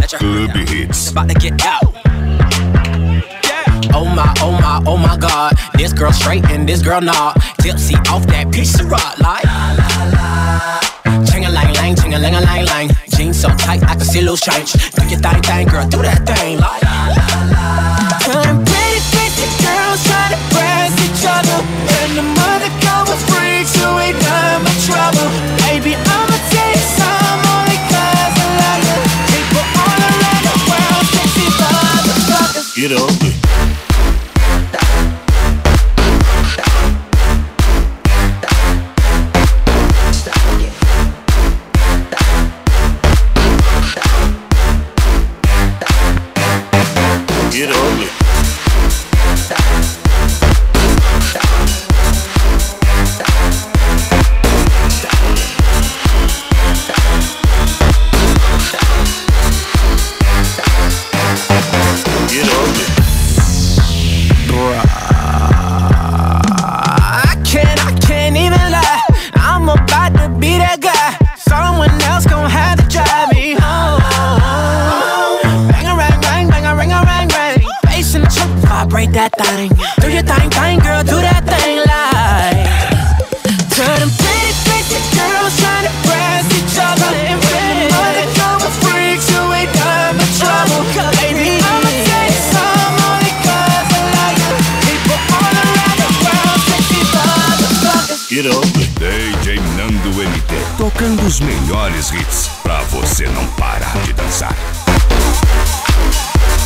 Club Hits. About to get out. Oh my, oh my, oh my God. This girl straight and this girl not. Tipsy off that piece of rock like ching-a-lang-lang, ching-a-lang-a-lang-lang. Jeans so tight I can see loose change. Do your thing, girl, do that thing like turn pretty, pretty girls trying to press each other. And the mother girl was freaks who ain't done my trouble. Baby, I'ma take some only cause I love you. People all around the world, sexy motherfuckers. Get ugly. Get ugly. I can't even lie. I'm about to be that guy. Someone else gon' have to drive me home. Bang a rang, rang, bang a ring, a rang, rang. Bass in the truck, vibrate that thing. Do your thing, girl, do that thing like. To them pretty, pretty girls trying to press each other. And mother girl with freaks who ain't done my trouble. Baby, I'ma take some only cause I like you. People all around the world, sexy motherfuckers. Get ugly. DJ Nando MT, tocando os melhores hits pra você não parar de dançar.